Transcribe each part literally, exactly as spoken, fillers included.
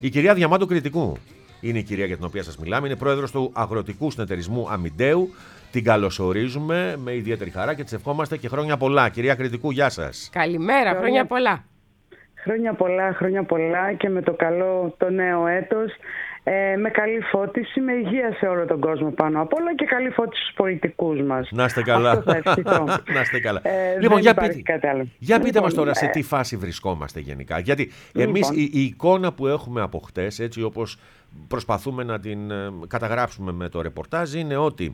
Η κυρία Διαμάντου Κρητικού είναι η κυρία για την οποία σας μιλάμε. Είναι πρόεδρος του Αγροτικού Συνεταιρισμού Αμιντέου. Την καλωσορίζουμε με ιδιαίτερη χαρά και της ευχόμαστε και χρόνια πολλά. Κυρία Κρητικού, γεια σας. Καλημέρα, χρόνια, χρόνια πολλά. Χρόνια πολλά, χρόνια πολλά και με το καλό το νέο έτος. Ε, με καλή φώτιση, με υγεία σε όλο τον κόσμο πάνω απ' όλα και καλή φώτιση στους πολιτικούς μας. Να είστε καλά. Αυτό θα ευχηθώ. Να είστε καλά. Ε, λοιπόν, για πείτε, για πείτε λοιπόν, μας τώρα σε ε, τι φάση βρισκόμαστε γενικά. Γιατί λοιπόν. εμείς η, η εικόνα που έχουμε από χτες, έτσι όπως προσπαθούμε να την ε, καταγράψουμε με το ρεπορτάζ, είναι ότι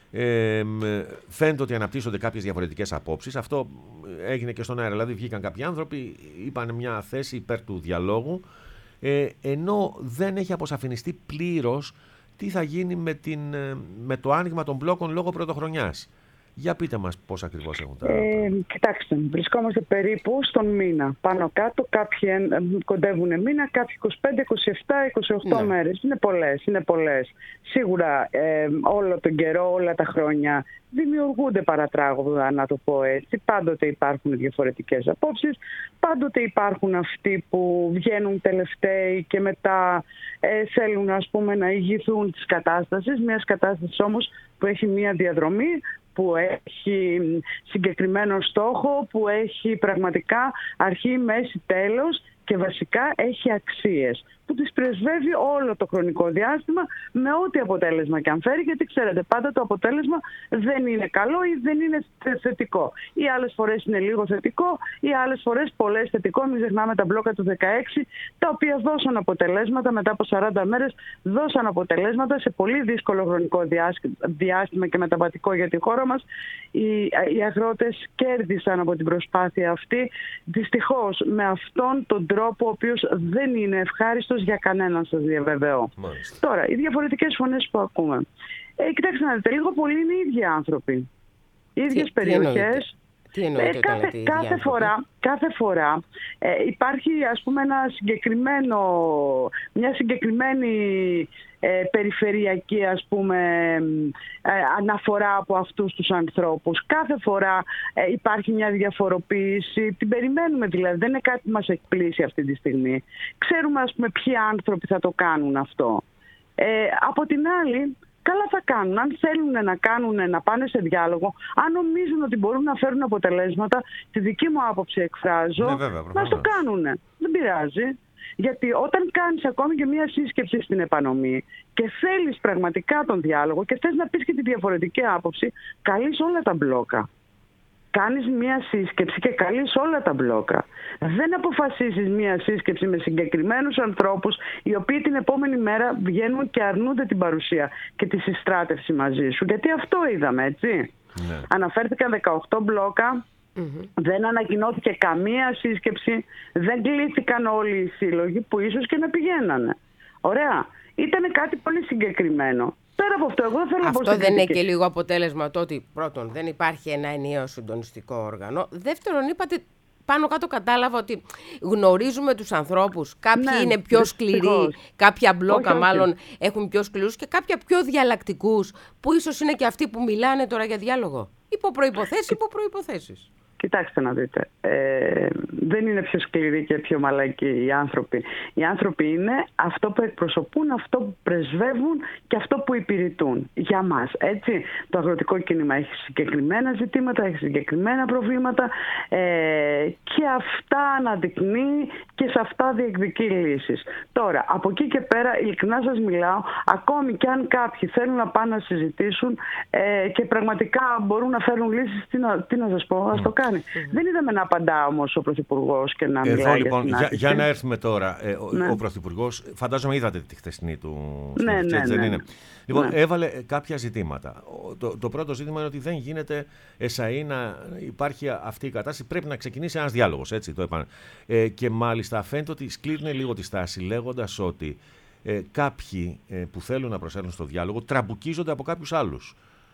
Ε, φαίνεται ότι αναπτύσσονται κάποιες διαφορετικές απόψεις. Αυτό έγινε και στον αέρα. Δηλαδή, βγήκαν κάποιοι άνθρωποι, είπαν μια θέση υπέρ του διαλόγου, ε, ενώ δεν έχει αποσαφινιστεί πλήρως τι θα γίνει με, την, με το άνοιγμα των μπλόκων λόγω πρωτοχρονιάς. Για πείτε μας πώς ακριβώς έχουν τα... Ε, κοιτάξτε, βρισκόμαστε περίπου στον μήνα. Πάνω κάτω, κάποιοι κοντεύουν μήνα, κάποιοι είκοσι πέντε, είκοσι επτά, είκοσι οκτώ ναι. μέρες. Είναι πολλές, είναι πολλές. Σίγουρα ε, όλο τον καιρό, όλα τα χρόνια δημιουργούνται παρατράγωδα, να το πω έτσι. Πάντοτε υπάρχουν διαφορετικές απόψεις. Πάντοτε υπάρχουν αυτοί που βγαίνουν τελευταίοι και μετά ε, θέλουν, ας πούμε, να ηγηθούν της κατάστασης. Μιας κατάστασης όμως που έχει μια διαδρομή, που έχει συγκεκριμένο στόχο, που έχει πραγματικά αρχή, μέση, τέλος και βασικά έχει αξίες που τις πρεσβεύει όλο το χρονικό διάστημα με ό,τι αποτέλεσμα και αν φέρει, γιατί ξέρετε πάντα το αποτέλεσμα δεν είναι καλό ή δεν είναι θετικό. Ή άλλες φορές είναι λίγο θετικό ή άλλες φορές πολλές θετικό. Μην ξεχνάμε τα μπλόκα του δεκαέξι, τα οποία δώσαν αποτελέσματα μετά από σαράντα μέρες, δώσαν αποτελέσματα σε πολύ δύσκολο χρονικό διάστημα και μεταβατικό για τη χώρα μας. Οι, οι αγρότες κέρδισαν από την προσπάθεια αυτή, δυστυχώς με αυτόν τον τρόπο ο οποίος δεν είναι ευχάριστος για κανέναν, σας διαβεβαιώ. Μάλιστα. Τώρα, οι διαφορετικές φωνές που ακούμε. Ε, κοιτάξτε να δείτε, λίγο πολύ είναι οι ίδιοι άνθρωποι. Οι ίδιες περιοχές. Τι εννοείται, ε, κάθε, τι κάθε, φορά, κάθε φορά ε, υπάρχει, ας πούμε, ένα συγκεκριμένο, μια συγκεκριμένη ε, περιφερειακή, ας πούμε, ε, αναφορά από αυτούς τους ανθρώπους. Κάθε φορά ε, υπάρχει μια διαφοροποίηση. Την περιμένουμε δηλαδή. Δεν είναι κάτι που μας εκπλήσει αυτή τη στιγμή. Ξέρουμε, ας πούμε, ποιοι άνθρωποι θα το κάνουν αυτό. Ε, από την άλλη, καλά θα κάνουν. Αν θέλουν να κάνουν, να πάνε σε διάλογο, αν νομίζουν ότι μπορούν να φέρουν αποτελέσματα, τη δική μου άποψη εκφράζω, ναι, βέβαια, να το κάνουν. Δεν πειράζει. Γιατί όταν κάνεις ακόμη και μία σύσκεψη στην επανομή και θέλεις πραγματικά τον διάλογο και θες να πεις και τη διαφορετική άποψη, καλείς όλα τα μπλόκα. Κάνεις μία σύσκεψη και καλείς όλα τα μπλόκα. Δεν αποφασίσεις μία σύσκεψη με συγκεκριμένους ανθρώπους οι οποίοι την επόμενη μέρα βγαίνουν και αρνούνται την παρουσία και τη συστράτευση μαζί σου. Γιατί αυτό είδαμε, έτσι. Ναι. Αναφέρθηκαν δεκαοκτώ μπλόκα, mm-hmm. δεν ανακοινώθηκε καμία σύσκεψη, δεν κλήθηκαν όλοι οι σύλλογοι που ίσως και να πηγαίνανε. Ωραία. Ήταν κάτι πολύ συγκεκριμένο. Πέρα από αυτό, εγώ θέλω αυτό να δεν είναι και λίγο αποτέλεσμα το ότι πρώτον δεν υπάρχει ένα ενιαίο συντονιστικό όργανο. Δεύτερον, είπατε πάνω κάτω κατάλαβα ότι γνωρίζουμε τους ανθρώπους. Κάποιοι ναι, είναι πιο σκληροί, κάποια μπλόκα όχι, μάλλον όχι. έχουν πιο σκληρούς και κάποια πιο διαλλακτικούς, που ίσως είναι και αυτοί που μιλάνε τώρα για διάλογο. Υπό προϋποθέσεις, υπό προϋποθέσεις. Κοιτάξτε να δείτε, ε, δεν είναι πιο σκληροί και πιο μαλακοί οι άνθρωποι. Οι άνθρωποι είναι αυτό που εκπροσωπούν, αυτό που πρεσβεύουν και αυτό που υπηρετούν για μας. Έτσι, το αγροτικό κίνημα έχει συγκεκριμένα ζητήματα, έχει συγκεκριμένα προβλήματα ε, και αυτά αναδεικνύει και σε αυτά διεκδικεί λύσεις. Τώρα, από εκεί και πέρα, ειλικρινά σας μιλάω, ακόμη και αν κάποιοι θέλουν να πάνε να συζητήσουν ε, και πραγματικά μπορούν να φέρουν λύσεις, τι να, τι να σας πω, ας το κάνουν. Mm-hmm. Δεν είδαμε να απαντά όμως ο Πρωθυπουργός και να Εδώ, μιλάει λοιπόν, για, για, για να έρθουμε τώρα, ε, ο, ναι. ο Πρωθυπουργός, φαντάζομαι είδατε τη χθεσινή του ναι, ναι, ναι, δεν ναι. είναι. Λοιπόν, ναι. έβαλε κάποια ζητήματα. Το, το πρώτο ζήτημα είναι ότι δεν γίνεται εσαΐ να υπάρχει αυτή η κατάσταση. Πρέπει να ξεκινήσει ένας διάλογος, έτσι το είπαν. Ε, και μάλιστα φαίνεται ότι σκλήρνε λίγο τη στάση λέγοντας ότι ε, κάποιοι ε, που θέλουν να προσέλθουν στο διάλογο τραμπουκίζονται από κάποιους άλλους.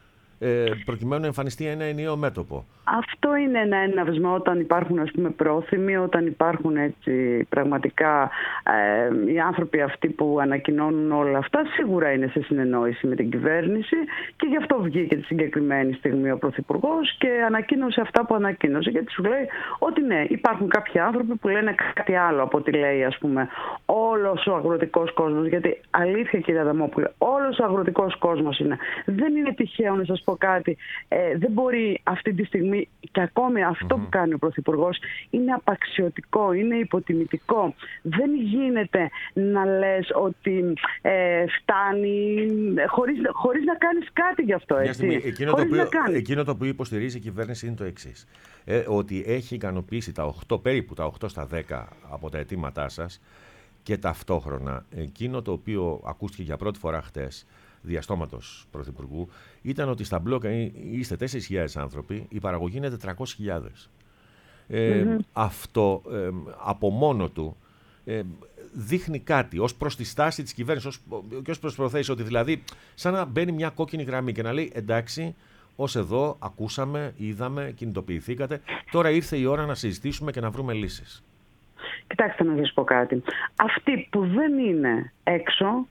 προκειμένου να εμφανιστεί ένα ενιαίο μέτωπο. Αυτό είναι ένα έναυσμα όταν υπάρχουν, ας πούμε, πρόθυμοι, όταν υπάρχουν έτσι πραγματικά ε, οι άνθρωποι αυτοί που ανακοινώνουν όλα αυτά, σίγουρα είναι σε συνεννόηση με την κυβέρνηση και γι' αυτό βγήκε τη συγκεκριμένη στιγμή ο Πρωθυπουργός και ανακοίνωσε αυτά που ανακοίνωσε, γιατί σου λέει ότι ναι, υπάρχουν κάποιοι άνθρωποι που λένε κάτι άλλο από ό,τι λέει, ας πούμε, όλος ο αγροτικός κόσμος, γιατί αλήθεια, κύριε Αδαμόπουλε, όλος ο αγροτικός κόσμος είναι. Δεν είναι τυχαίο να σας πω κάτι, ε, δεν μπορεί αυτή τη στιγμή, και ακόμη αυτό mm-hmm. που κάνει ο Πρωθυπουργός είναι απαξιωτικό, είναι υποτιμητικό. Δεν γίνεται να λες ότι ε, φτάνει χωρίς, χωρίς να κάνεις κάτι γι' αυτό. Έτσι. Στιγμή, εκείνο, το οποίο, εκείνο το οποίο υποστηρίζει η κυβέρνηση είναι το εξής. Ε, ότι έχει ικανοποιήσει τα οκτώ, περίπου τα οκτώ στα δέκα από τα αιτήματά σας και ταυτόχρονα εκείνο το οποίο ακούστηκε για πρώτη φορά χτες διαστόματος Πρωθυπουργού ήταν ότι στα μπλόκα είστε τέσσερις χιλιάδες άνθρωποι, η παραγωγή είναι τετρακόσιες χιλιάδες. Ε, mm-hmm. Αυτό ε, από μόνο του ε, δείχνει κάτι ως προς τη στάση της κυβέρνησης ως, και ως προς προθέσεις, ότι δηλαδή σαν να μπαίνει μια κόκκινη γραμμή και να λέει εντάξει, ως εδώ ακούσαμε, είδαμε, κινητοποιηθήκατε, τώρα ήρθε η ώρα να συζητήσουμε και να βρούμε λύσεις. Κοιτάξτε να σας πω κάτι. Αυτοί που δεν είναι έξω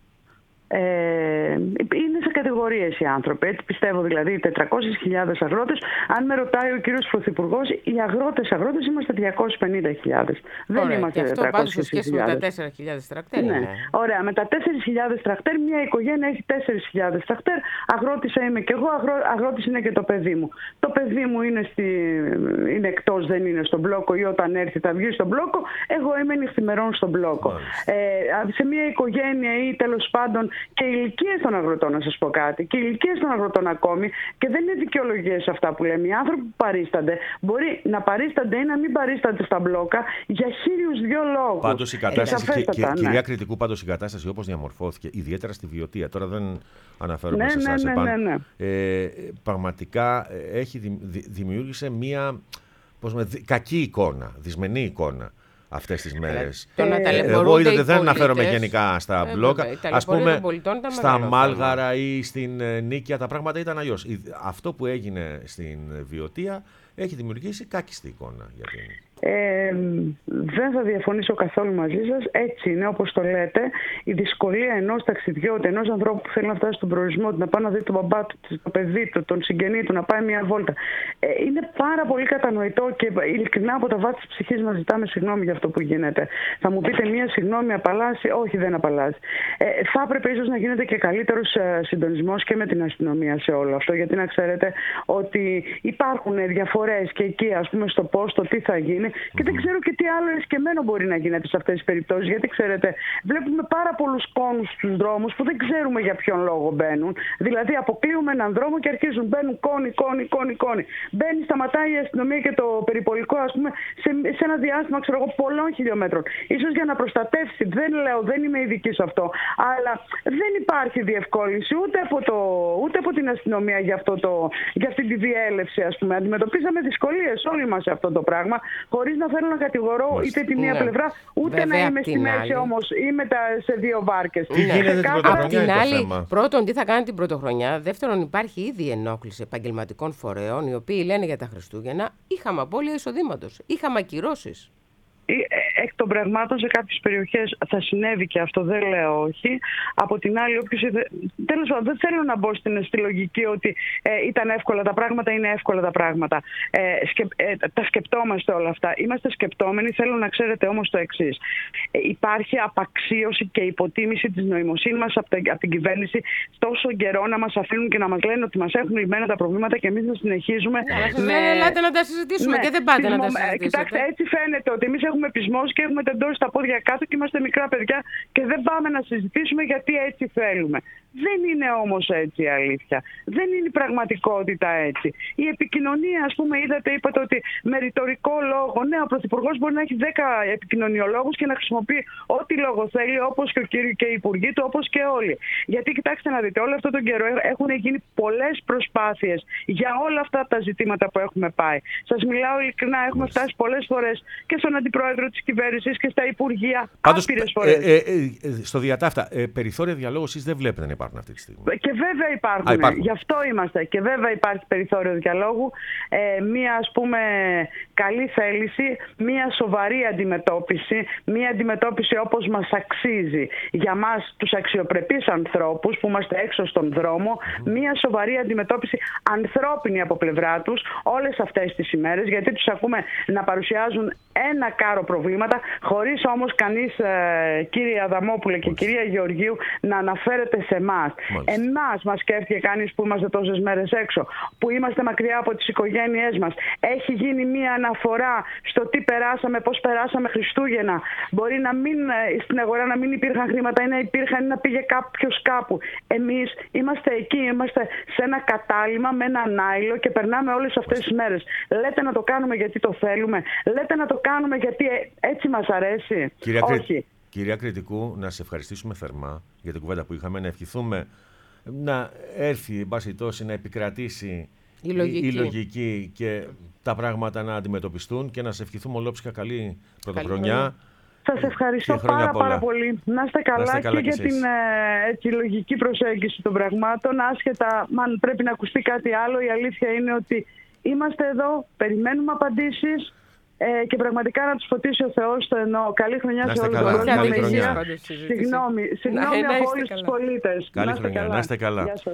Ε, είναι σε κατηγορίες οι άνθρωποι. Έτσι πιστεύω, δηλαδή, τετρακόσιες χιλιάδες αγρότες. Αν με ρωτάει ο κύριος Πρωθυπουργός, οι αγρότες αγρότες είμαστε διακόσιες πενήντα χιλιάδες. Δεν είμαστε τετρακόσιες χιλιάδες. Σε σχέση με τα τέσσερις χιλιάδες τρακτέρ. Ναι. Ωραία, με τα τέσσερις χιλιάδες τρακτέρ, μια οικογένεια έχει τέσσερις χιλιάδες τρακτέρ. Αγρότησα είμαι και εγώ, αγρό, αγρότης είναι και το παιδί μου. Το παιδί μου είναι, στη, είναι εκτός, δεν είναι στον μπλόκο, ή όταν έρθει θα βγει στον μπλόκο. Εγώ είμαι νυχθημερών στον μπλόκο. Ε, σε μια οικογένεια ή τέλος πάντων. Και οι ηλικίες των αγροτών, να σας πω κάτι, και οι ηλικίες των αγροτών ακόμη, και δεν είναι δικαιολογίες αυτά που λέμε. Οι άνθρωποι που παρίστανται μπορεί να παρίστανται ή να μην παρίστανται στα μπλόκα για χίλιους δυο λόγους. Πάντως η κατάσταση, ε, και, και, ναι. κυρία Κρητικού, πάντως η κατάσταση όπως διαμορφώθηκε, ιδιαίτερα στη Βιωτία, τώρα δεν αναφέρομαι ναι, σε εσάς, ναι, ναι, ναι, ναι. Ε, πραγματικά έχει δη, δημιούργησε μία πώς με, κακή εικόνα, δυσμενή εικόνα αυτές τις μέρες. Ε, Εγώ είδατε, δεν αναφέρομαι γενικά στα ε, μπλόκα. Ας πούμε στα Μάλγαρα θέμα. Ή στην Νίκαια τα πράγματα ήταν αλλιώς. Αυτό που έγινε στην Βιωτία έχει δημιουργήσει κάκιστη εικόνα για την... Ε, δεν θα διαφωνήσω καθόλου μαζί σας. Έτσι είναι, όπως το λέτε. Η δυσκολία ενός ταξιδιώτη, ενός ανθρώπου που θέλει να φτάσει στον προορισμό του, να πάει να δει τον μπαμπά του, το παιδί του, τον συγγενή του, να πάει μια βόλτα. Ε, είναι πάρα πολύ κατανοητό και ειλικρινά από τα βάθη της ψυχής μας ζητάμε συγγνώμη για αυτό που γίνεται. Θα μου πείτε μια συγγνώμη απαλλάσσει? Όχι, δεν απαλλάσσει. Ε, θα έπρεπε ίσως να γίνεται και καλύτερος συντονισμός και με την αστυνομία σε όλο αυτό. Γιατί να ξέρετε ότι υπάρχουν διαφορές και εκεί, ας πούμε, στο πώς, το τι θα γίνει. Και δεν ξέρω και τι άλλο εσκεμμένο μπορεί να γίνεται σε αυτές τις περιπτώσεις. Γιατί ξέρετε, βλέπουμε πάρα πολλούς κόνους στους δρόμους που δεν ξέρουμε για ποιον λόγο μπαίνουν. Δηλαδή, αποκλείουμε έναν δρόμο και αρχίζουν. Μπαίνουν κόνοι, κόνοι, κόνοι, κόνοι. Μπαίνει, σταματάει η αστυνομία και το περιπολικό, ας πούμε, σε, σε ένα διάστημα, ξέρω εγώ, πολλών χιλιόμετρων. Ίσως για να προστατεύσει. Δεν λέω, δεν είμαι ειδική σε αυτό. Αλλά δεν υπάρχει διευκόλυνση ούτε από, το, ούτε από την αστυνομία για, αυτό το, για αυτή τη διέλευση, ας πούμε. Αντιμετωπίζαμε δυσκολίες όλοι μας σε αυτό το πράγμα. Χωρίς να θέλω να κατηγορώ είτε τη μία ναι. πλευρά, ούτε βέβαια, να είμαι στη μέση όμως ή μετά σε δύο βάρκες. Τι ναι. γίνεται την Απ' την άλλη, πρώτον, τι θα κάνει την πρωτοχρονιά. Δεύτερον, υπάρχει ήδη ενόχληση επαγγελματικών φορέων, οι οποίοι λένε για τα Χριστούγεννα είχαμε απώλεια εισοδήματος, είχαμε ακυρώσεις. Εκ των πραγμάτων σε κάποιες περιοχές θα συνέβη και αυτό, δεν λέω όχι. Από την άλλη, όποιος είδε... τέλος πάντων, δεν θέλω να μπω στην, στη λογική ότι ε, ήταν εύκολα τα πράγματα, είναι εύκολα τα πράγματα. Ε, σκε, ε, τα σκεπτόμαστε όλα αυτά. Είμαστε σκεπτόμενοι, θέλω να ξέρετε όμως το εξής. Ε, υπάρχει απαξίωση και υποτίμηση της νοημοσύνης μας από, από την κυβέρνηση τόσο καιρό να μας αφήνουν και να μας λένε ότι μας έχουν λυμμένα τα προβλήματα και εμείς να συνεχίζουμε. Ναι, με... ελάτε να τα συζητήσουμε ναι, και δεν πάτε να τα συζητήσετε. Κοιτάξτε, έτσι φαίνεται ότι εμείς έχουμε πεισμώσει και έχουμε τεντώσει τα πόδια κάτω και είμαστε μικρά παιδιά και δεν πάμε να συζητήσουμε γιατί έτσι θέλουμε. Δεν είναι όμως έτσι η αλήθεια. Δεν είναι η πραγματικότητα έτσι. Η επικοινωνία, ας πούμε, είδατε, είπατε ότι με ρητορικό λόγο, ναι, ο Πρωθυπουργός μπορεί να έχει δέκα επικοινωνιολόγους και να χρησιμοποιεί ό,τι λόγο θέλει, όπως και ο κύριος και οι υπουργοί του, όπως και όλοι. Γιατί κοιτάξτε να δείτε, όλο αυτό τον καιρό έχουν γίνει πολλές προσπάθειες για όλα αυτά τα ζητήματα που έχουμε πάει. Σας μιλάω ειλικρινά, έχουμε φτάσει πολλές φορές και στον αντιπρόεδρο της κυβέρνησης κυβέρνησης και στα υπουργεία. Πάντως, άπειρες φορές. Ε, ε, ε, στο διατάφτα, ε, περιθώρια διαλόγου εσείς δεν βλέπετε να υπάρχουν αυτή τη στιγμή. Και βέβαια υπάρχουν. Α, υπάρχουν. Γι' αυτό είμαστε. Και βέβαια υπάρχει περιθώριο διαλόγου. Ε, μία, ας πούμε, καλή θέληση, μία σοβαρή αντιμετώπιση, μία αντιμετώπιση όπως μας αξίζει για μας τους αξιοπρεπείς ανθρώπους που είμαστε έξω στον δρόμο, mm. μία σοβαρή αντιμετώπιση ανθρώπινη από πλευρά τους όλες αυτές τις ημέρες, γιατί τους ακούμε να παρουσιάζουν ένα κάρο προβλήματα, χωρίς όμως κανείς, ε, κύριε Αδαμόπουλε και κυρία Γεωργίου, να αναφέρεται σε εμάς. Εμάς μας σκέφτηκε κανείς που είμαστε τόσες μέρες έξω, που είμαστε μακριά από τις οικογένειές μας. Έχει γίνει μία αναφορά στο τι περάσαμε, πώς περάσαμε Χριστούγεννα. Μπορεί να μην, στην αγορά να μην υπήρχαν χρήματα ή να υπήρχαν ή να πήγε κάποιος κάπου. Εμείς είμαστε εκεί, είμαστε σε ένα κατάλημα με ένα νάιλο και περνάμε όλες αυτές τις μέρες. Λέτε να το κάνουμε γιατί το θέλουμε. Λέτε να το κάνουμε γιατί έτσι μας αρέσει. Κυρία, Όχι. Κρι... Κυρία Κρητικού, να σε ευχαριστήσουμε θερμά για την κουβέντα που είχαμε. Να ευχηθούμε να έρθει, εν πάση τόση, να επικρατήσει η λογική. η λογική και τα πράγματα να αντιμετωπιστούν και να σε ευχηθούμε ολόψυχα καλή πρωτοχρονιά. Σας ευχαριστώ πάρα πολλά. πάρα πολύ. Να είστε καλά, να είστε καλά και, και για την ε, έτσι, λογική προσέγγιση των πραγμάτων. Άσχετα, αν πρέπει να ακουστεί κάτι άλλο, η αλήθεια είναι ότι είμαστε εδώ, περιμένουμε απαντήσεις ε, και πραγματικά να τους φωτίσει ο Θεός το εννοώ. Καλή χρονιά σε όλους τον κόσμο. Καλή χρονιά. Συγγνώμη, συγγνώμη από όλους τους πολίτες. Καλή χρονιά, να είστε καλά.